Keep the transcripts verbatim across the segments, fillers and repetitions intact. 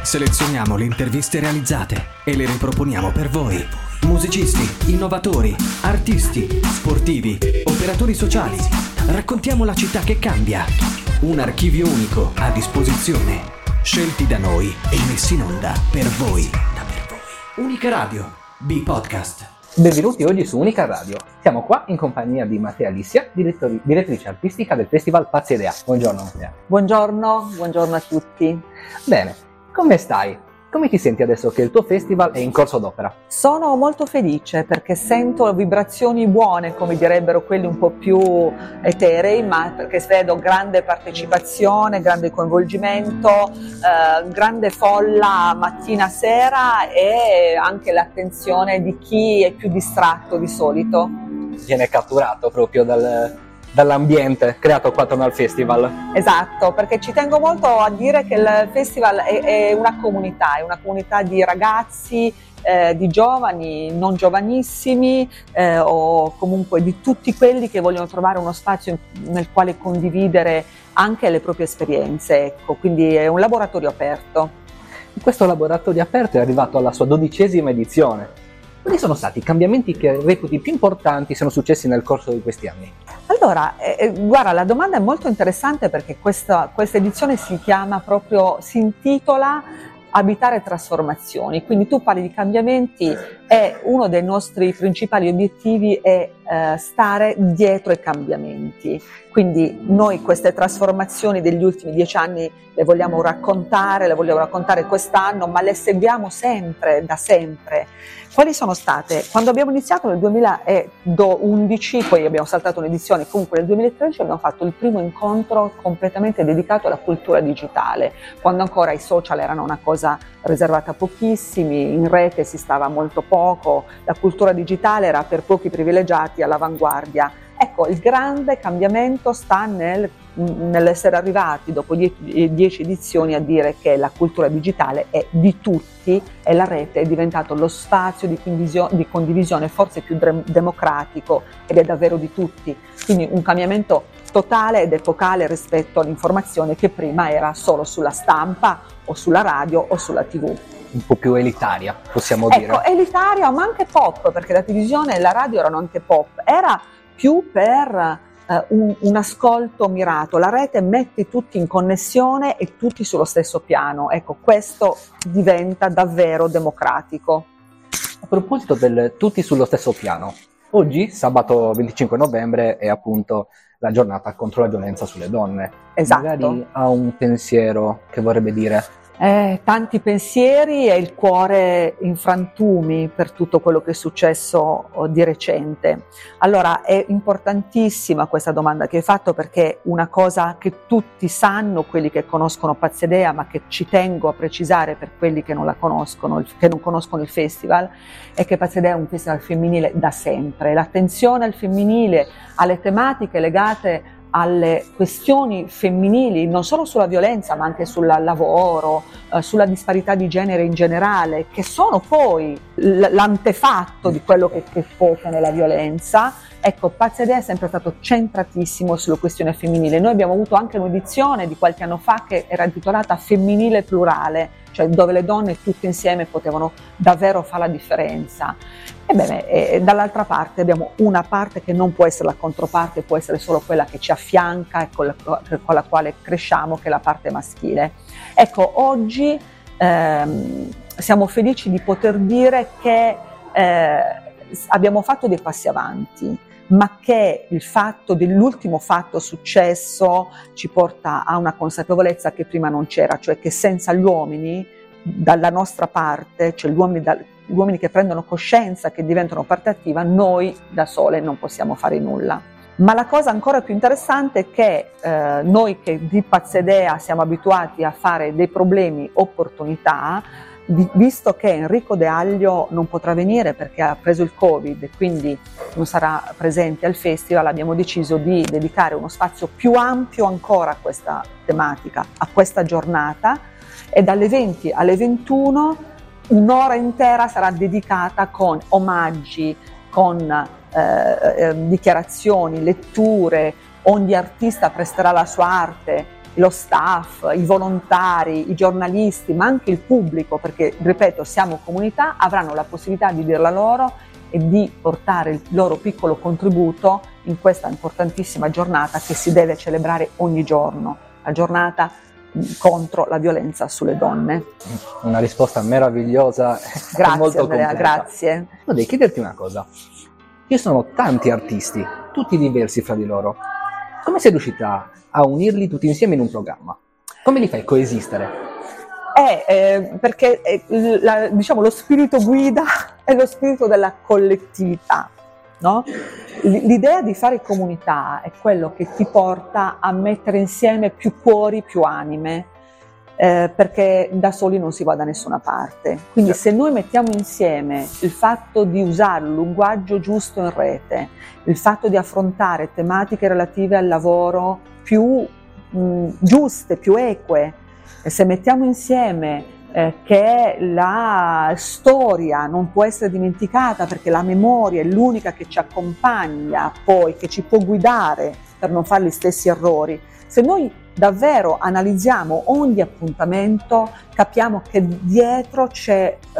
Selezioniamo le interviste realizzate e le riproponiamo per voi. Musicisti, innovatori, artisti, sportivi, operatori sociali. Raccontiamo la città che cambia. Un archivio unico a disposizione. Scelti da noi e messi in onda per voi. Unica Radio, B-Podcast. Benvenuti oggi su Unica Radio. Siamo qua in compagnia di Mattea Lissia, direttori- direttrice artistica del Festival Pazziedea. Buongiorno Mattea. Buongiorno, buongiorno a tutti. Bene, come stai? Come ti senti adesso che il tuo festival è in corso d'opera? Sono molto felice perché sento vibrazioni buone, come direbbero quelli un po' più eterei, ma perché vedo grande partecipazione, grande coinvolgimento, eh, grande folla mattina sera e anche l'attenzione di chi è più distratto di solito. Viene catturato proprio dal... dall'ambiente creato qua attorno al festival. Esatto, perché ci tengo molto a dire che il festival è, è una comunità, è una comunità di ragazzi, eh, di giovani, non giovanissimi eh, o comunque di tutti quelli che vogliono trovare uno spazio nel quale condividere anche le proprie esperienze, ecco, quindi è un laboratorio aperto. Questo laboratorio aperto è arrivato alla sua dodicesima edizione. Quali sono stati i cambiamenti che reputi più importanti sono successi nel corso di questi anni? Allora, eh, guarda, la domanda è molto interessante perché questa, questa edizione si chiama proprio, si intitola Abitare trasformazioni, quindi tu parli di cambiamenti e uno dei nostri principali obiettivi è eh, stare dietro ai cambiamenti, quindi noi queste trasformazioni degli ultimi dieci anni le vogliamo raccontare, le vogliamo raccontare quest'anno, ma le seguiamo sempre, da sempre. Quali sono state? Quando abbiamo iniziato nel duemilaundici, poi abbiamo saltato un'edizione, comunque nel duemilatredici abbiamo fatto il primo incontro completamente dedicato alla cultura digitale, quando ancora i social erano una cosa riservata a pochissimi, in rete si stava molto poco, la cultura digitale era per pochi privilegiati all'avanguardia. Ecco, il grande cambiamento sta nel, nell'essere arrivati dopo dieci, dieci edizioni a dire che la cultura digitale è di tutti e la rete è diventato lo spazio di condivisione, di condivisione forse più de- democratico ed è davvero di tutti. Quindi un cambiamento totale ed epocale rispetto all'informazione che prima era solo sulla stampa o sulla radio o sulla tivù. Un po' più elitaria, possiamo ecco, dire. Ecco, elitaria ma anche pop, perché la televisione e la radio erano anche pop. Era più per eh, un, un ascolto mirato, la rete mette tutti in connessione e tutti sullo stesso piano, ecco, questo diventa davvero democratico. A proposito del tutti sullo stesso piano, oggi, sabato venticinque novembre, è appunto la giornata contro la violenza sulle donne. Esatto. Magari ha un pensiero che vorrebbe dire... Eh, tanti pensieri e il cuore in frantumi per tutto quello che è successo di recente. Allora è importantissima questa domanda che hai fatto, perché una cosa che tutti sanno, quelli che conoscono Pazziedea, ma che ci tengo a precisare per quelli che non la conoscono, che non conoscono il festival, è che Pazziedea è un festival femminile da sempre. L'attenzione al femminile, alle tematiche legate alle questioni femminili, non solo sulla violenza ma anche sul lavoro, eh, sulla disparità di genere in generale, che sono poi l- l'antefatto di quello che, che sfociano la violenza. Ecco, Pazziedea è sempre stato centratissimo sulla questione femminile. Noi abbiamo avuto anche un'edizione di qualche anno fa che era intitolata Femminile Plurale, cioè dove le donne tutte insieme potevano davvero fare la differenza. Ebbene, e dall'altra parte abbiamo una parte che non può essere la controparte, può essere solo quella che ci affianca e con la, con la quale cresciamo, che è la parte maschile. Ecco, oggi ehm, siamo felici di poter dire che eh, abbiamo fatto dei passi avanti, ma che il fatto dell'ultimo fatto successo ci porta a una consapevolezza che prima non c'era, cioè che senza gli uomini dalla nostra parte, cioè gli uomini, da, gli uomini che prendono coscienza, che diventano parte attiva, noi da sole non possiamo fare nulla. Ma la cosa ancora più interessante è che eh, noi che di Pazziedea siamo abituati a fare dei problemi opportunità, di, visto che Enrico De Aglio non potrà venire perché ha preso il Covid e quindi non sarà presente al festival, abbiamo deciso di dedicare uno spazio più ampio ancora a questa tematica, a questa giornata, e dalle venti alle ventuno un'ora intera sarà dedicata con omaggi, con eh, eh, dichiarazioni, letture, ogni artista presterà la sua arte, lo staff, i volontari, i giornalisti, ma anche il pubblico, perché ripeto siamo comunità, avranno la possibilità di dirla loro e di portare il loro piccolo contributo in questa importantissima giornata che si deve celebrare ogni giorno, la giornata contro la violenza sulle donne. Una risposta meravigliosa. Grazie molto Andrea, completa. grazie. Vorrei chiederti una cosa. Ci sono tanti artisti, tutti diversi fra di loro. Come sei riuscita a unirli tutti insieme in un programma? Come li fai coesistere? Eh, eh, perché eh, la, diciamo, lo spirito guida è lo spirito della collettività, no? L'idea di fare comunità è quello che ti porta a mettere insieme più cuori, più anime, eh, perché da soli non si va da nessuna parte. Quindi se noi mettiamo insieme il fatto di usare il linguaggio giusto in rete, il fatto di affrontare tematiche relative al lavoro più mh, giuste, più eque, e se mettiamo insieme eh, che la storia non può essere dimenticata perché la memoria è l'unica che ci accompagna poi, che ci può guidare per non fare gli stessi errori, se noi davvero analizziamo ogni appuntamento capiamo che dietro c'è eh,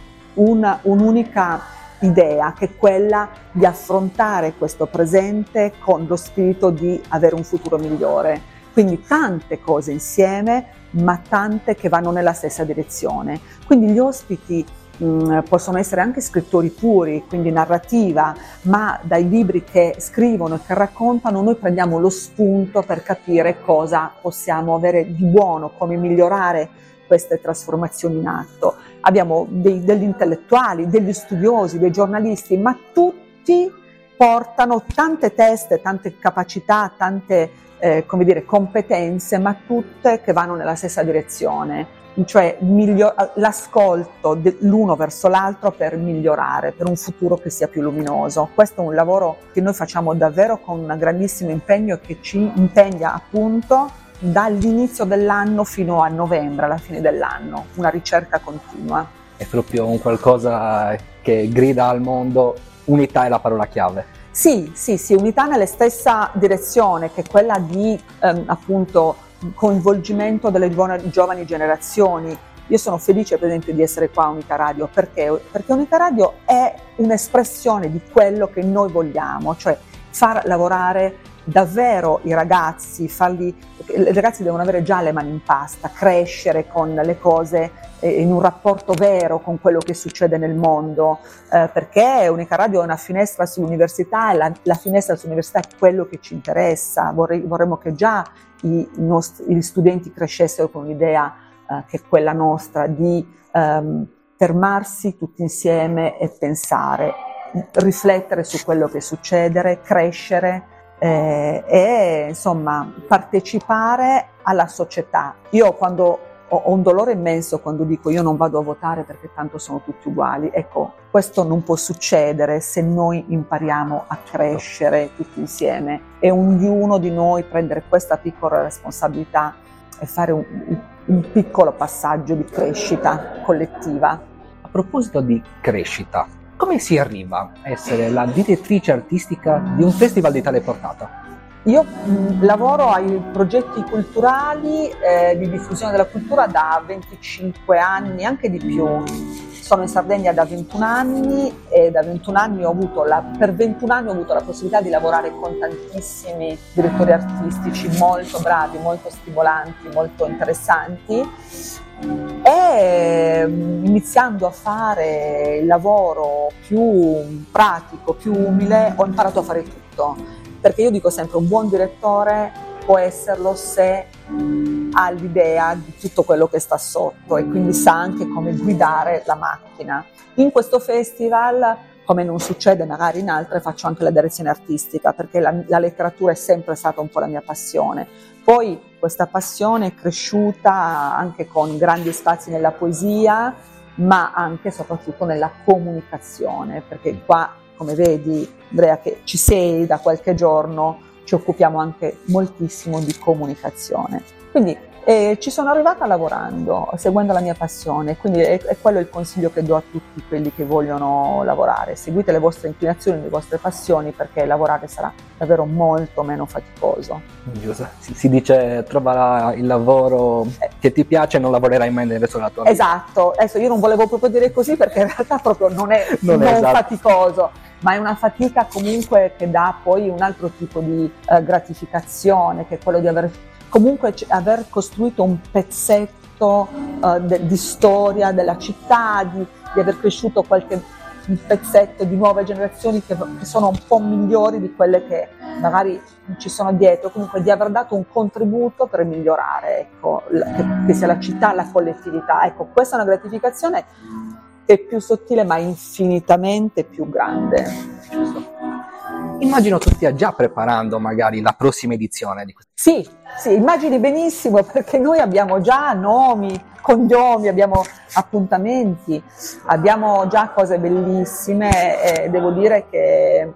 una, un'unica idea, che è quella di affrontare questo presente con lo spirito di avere un futuro migliore. Quindi tante cose insieme, ma tante che vanno nella stessa direzione. Quindi gli ospiti mh, possono essere anche scrittori puri, quindi narrativa, ma dai libri che scrivono e che raccontano noi prendiamo lo spunto per capire cosa possiamo avere di buono, come migliorare queste trasformazioni in atto. Abbiamo dei, degli intellettuali, degli studiosi, dei giornalisti, ma tutti portano tante teste, tante capacità, tante eh, come dire, competenze, ma tutte che vanno nella stessa direzione, cioè miglior- l'ascolto l'uno verso l'altro per migliorare, per un futuro che sia più luminoso. Questo è un lavoro che noi facciamo davvero con un grandissimo impegno e che ci impegna appunto dall'inizio dell'anno fino a novembre, alla fine dell'anno, una ricerca continua. È proprio un qualcosa che grida al mondo, unità è la parola chiave. Sì, sì, sì, unità nella stessa direzione, che è quella di ehm, appunto coinvolgimento delle giovani, giovani generazioni. Io sono felice per esempio di essere qua a Unica Radio, perché? Perché Unica Radio è un'espressione di quello che noi vogliamo, cioè far lavorare davvero i ragazzi, farli, i ragazzi devono avere già le mani in pasta, crescere con le cose eh, in un rapporto vero con quello che succede nel mondo, eh, perché Unica Radio è una finestra sull'università e la, la finestra sull'università è quello che ci interessa. Vorrei, vorremmo che già i, nostri, gli studenti crescessero con un'idea eh, che è quella nostra di ehm, fermarsi tutti insieme e pensare, riflettere su quello che succede, crescere eh, e insomma partecipare alla società. Io quando ho, ho un dolore immenso quando dico io non vado a votare perché tanto sono tutti uguali, ecco, questo non può succedere se noi impariamo a crescere tutti insieme e ognuno di noi prendere questa piccola responsabilità e fare un, un piccolo passaggio di crescita collettiva. A proposito di crescita, come si arriva a essere la direttrice artistica di un festival di tale portata? Io mh, lavoro ai progetti culturali eh, di diffusione della cultura da venticinque anni, anche di più. Sono in Sardegna da ventuno anni e da ventuno anni ho avuto la, per ventuno anni ho avuto la possibilità di lavorare con tantissimi direttori artistici molto bravi, molto stimolanti, molto interessanti. E iniziando a fare il lavoro più pratico, più umile, ho imparato a fare tutto, perché io dico sempre un buon direttore può esserlo se ha l'idea di tutto quello che sta sotto e quindi sa anche come guidare la macchina. In questo festival, come non succede magari in altre, faccio anche la direzione artistica, perché la, la letteratura è sempre stata un po' la mia passione. Poi questa passione è cresciuta anche con grandi spazi nella poesia, ma anche e soprattutto nella comunicazione, perché qua, come vedi Andrea, che ci sei da qualche giorno, ci occupiamo anche moltissimo di comunicazione. Quindi E ci sono arrivata lavorando, seguendo la mia passione, quindi è, è quello il consiglio che do a tutti quelli che vogliono lavorare: seguite le vostre inclinazioni, le vostre passioni, perché lavorare sarà davvero molto meno faticoso. Giusto. Si, si dice trova il lavoro che ti piace e non lavorerai mai nel resto della tua vita. Esatto, adesso io non volevo proprio dire così perché in realtà proprio non è non, non è esatto. faticoso, ma è una fatica comunque che dà poi un altro tipo di eh, gratificazione, che è quello di aver comunque aver costruito un pezzetto uh, de- di storia della città, di, di aver cresciuto qualche un pezzetto di nuove generazioni che, che sono un po' migliori di quelle che magari ci sono dietro, comunque di aver dato un contributo per migliorare, ecco, la, che, che sia la città, la collettività. Ecco, questa è una gratificazione che è più sottile ma infinitamente più grande. Giusto. Immagino tu stia già preparando magari la prossima edizione di questo. Sì, sì, immagini benissimo, perché noi abbiamo già nomi, cognomi, abbiamo appuntamenti, abbiamo già cose bellissime e devo dire che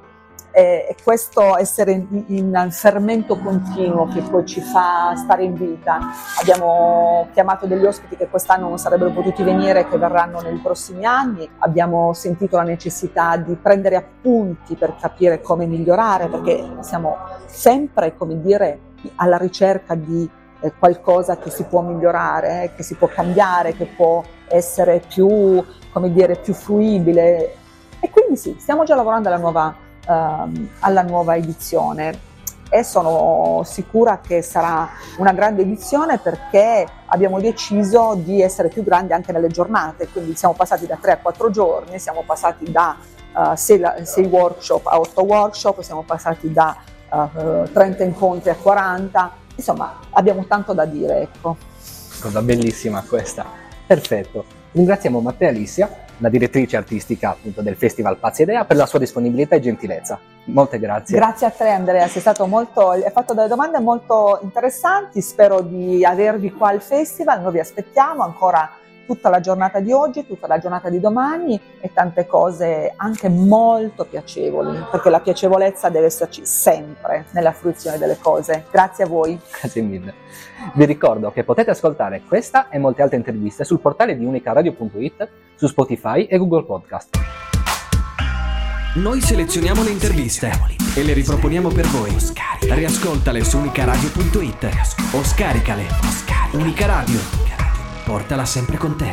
è questo essere in, in fermento continuo che poi ci fa stare in vita. Abbiamo chiamato degli ospiti che quest'anno non sarebbero potuti venire e che verranno nei prossimi anni, abbiamo sentito la necessità di prendere appunti per capire come migliorare, perché siamo sempre, come dire, alla ricerca di eh, qualcosa che si può migliorare, eh, che si può cambiare, che può essere più, come dire, più fruibile. E quindi sì, stiamo già lavorando alla nuova Uh, alla nuova edizione e sono sicura che sarà una grande edizione, perché abbiamo deciso di essere più grandi anche nelle giornate, quindi siamo passati da tre a quattro giorni, siamo passati da uh, sei workshop a otto workshop, siamo passati da uh, trenta incontri a quaranta, insomma abbiamo tanto da dire, ecco. Cosa bellissima questa, perfetto. Ringraziamo Mattea Lissia, la direttrice artistica appunto del Festival Pazza Idea, per la sua disponibilità e gentilezza. Molte grazie. Grazie a te Andrea, sei stato molto, hai fatto delle domande molto interessanti, spero di avervi qua al festival, noi vi aspettiamo ancora tutta la giornata di oggi, tutta la giornata di domani e tante cose anche molto piacevoli, perché la piacevolezza deve esserci sempre nella fruizione delle cose. Grazie a voi. Grazie mille. Vi ricordo che potete ascoltare questa e molte altre interviste sul portale di unicaradio punto it, su Spotify e Google Podcast. Noi selezioniamo le interviste e le riproponiamo per voi. Riascoltale su unicaradio punto it o scaricale. Unica Radio. Portala sempre con te.